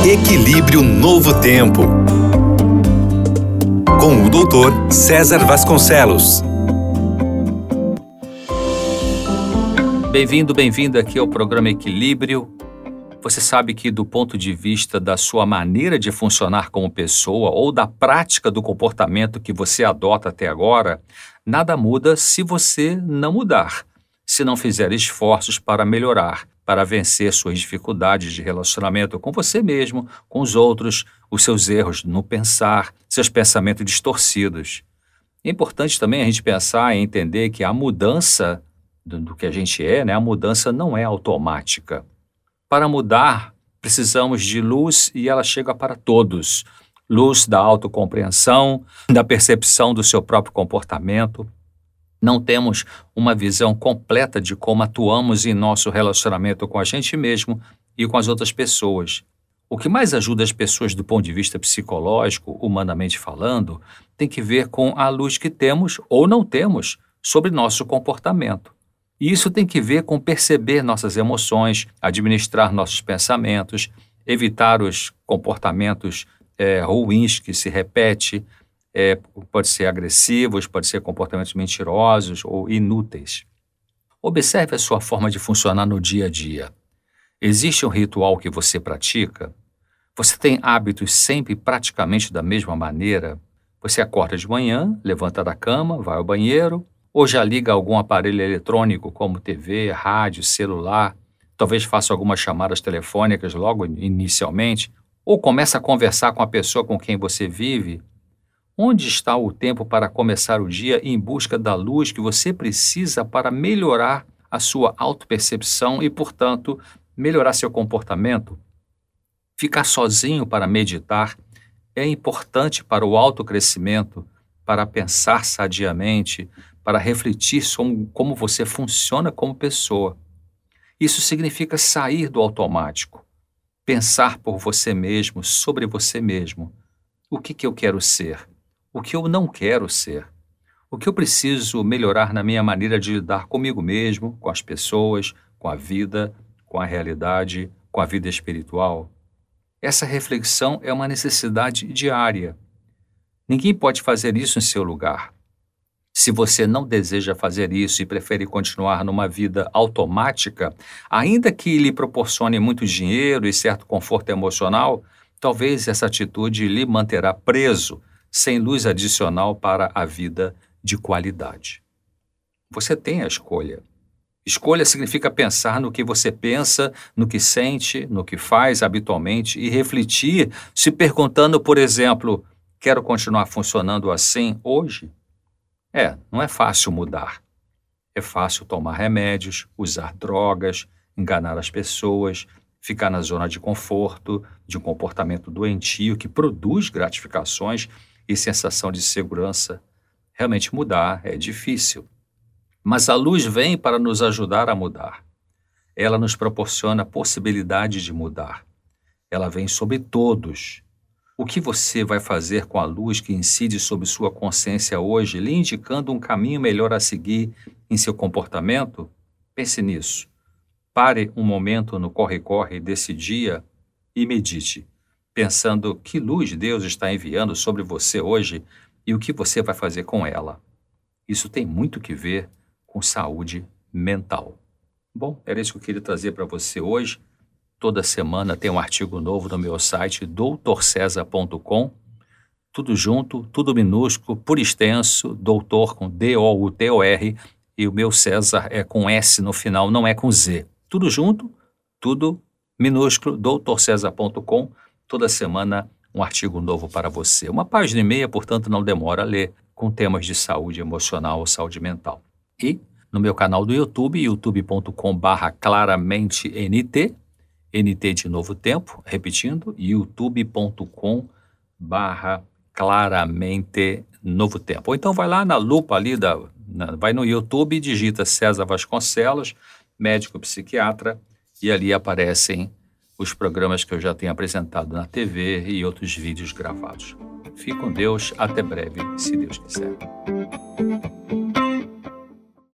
Equilíbrio Novo Tempo, com o Dr. César Vasconcelos. Bem-vindo aqui ao programa Equilíbrio. Você sabe que do ponto de vista da sua maneira de funcionar como pessoa ou da prática do comportamento que você adota até agora, nada muda se você não mudar, se não fizer esforços para melhorar, para vencer suas dificuldades de relacionamento com você mesmo, com os outros, os seus erros no pensar, seus pensamentos distorcidos. É importante também a gente pensar e entender que a mudança do que a gente é, a mudança não é automática. Para mudar, precisamos de luz e ela chega para todos. Luz da autocompreensão, da percepção do seu próprio comportamento. Não temos uma visão completa de como atuamos em nosso relacionamento com a gente mesmo e com as outras pessoas. O que mais ajuda as pessoas do ponto de vista psicológico, humanamente falando, tem que ver com a luz que temos ou não temos sobre nosso comportamento. E isso tem que ver com perceber nossas emoções, administrar nossos pensamentos, evitar os comportamentos ruins que se repetem. Pode ser agressivos, pode ser comportamentos mentirosos ou inúteis. Observe a sua forma de funcionar no dia a dia. Existe um ritual que você pratica? Você tem hábitos sempre praticamente da mesma maneira? Você acorda de manhã, levanta da cama, vai ao banheiro, ou já liga algum aparelho eletrônico como TV, rádio, celular, talvez faça algumas chamadas telefônicas logo inicialmente, ou começa a conversar com a pessoa com quem você vive. Onde está o tempo para começar o dia em busca da luz que você precisa para melhorar a sua autopercepção e, portanto, melhorar seu comportamento? Ficar sozinho para meditar é importante para o autocrescimento, para pensar sadiamente, para refletir sobre como você funciona como pessoa. Isso significa sair do automático, pensar por você mesmo, sobre você mesmo. O que eu quero ser? O que eu não quero ser? O que eu preciso melhorar na minha maneira de lidar comigo mesmo, com as pessoas, com a vida, com a realidade, com a vida espiritual? Essa reflexão é uma necessidade diária. Ninguém pode fazer isso em seu lugar. Se você não deseja fazer isso e prefere continuar numa vida automática, ainda que lhe proporcione muito dinheiro e certo conforto emocional, talvez essa atitude lhe manterá preso, sem luz adicional para a vida de qualidade. Você tem a escolha. Escolha significa pensar no que você pensa, no que sente, no que faz habitualmente e refletir, se perguntando, por exemplo, quero continuar funcionando assim hoje? Não é fácil mudar. É fácil tomar remédios, usar drogas, enganar as pessoas, ficar na zona de conforto, de um comportamento doentio que produz gratificações e sensação de segurança. Realmente mudar é difícil. Mas a luz vem para nos ajudar a mudar. Ela nos proporciona a possibilidade de mudar. Ela vem sobre todos. O que você vai fazer com a luz que incide sobre sua consciência hoje, lhe indicando um caminho melhor a seguir em seu comportamento? Pense nisso. Pare um momento no corre-corre desse dia e medite, pensando que luz Deus está enviando sobre você hoje e o que você vai fazer com ela. Isso tem muito que ver com saúde mental. Bom, era isso que eu queria trazer para você hoje. Toda semana tem um artigo novo no meu site, drcesar.com. Tudo junto, tudo minúsculo, por extenso, doutor com D-O-U-T-O-R, e o meu César é com S no final, não é com Z. Tudo junto, tudo minúsculo, drcesar.com. Toda semana um artigo novo para você. 1 página e meia, portanto, não demora a ler, com temas de saúde emocional ou saúde mental. E no meu canal do YouTube, youtube.com/claramenteNT, NT de Novo Tempo, repetindo, youtube.com/claramente Novo Tempo. Ou então vai lá na lupa ali, vai no YouTube e digita César Vasconcelos, médico psiquiatra, e ali aparecem os programas que eu já tenho apresentado na TV e outros vídeos gravados. Fique com Deus, até breve, se Deus quiser.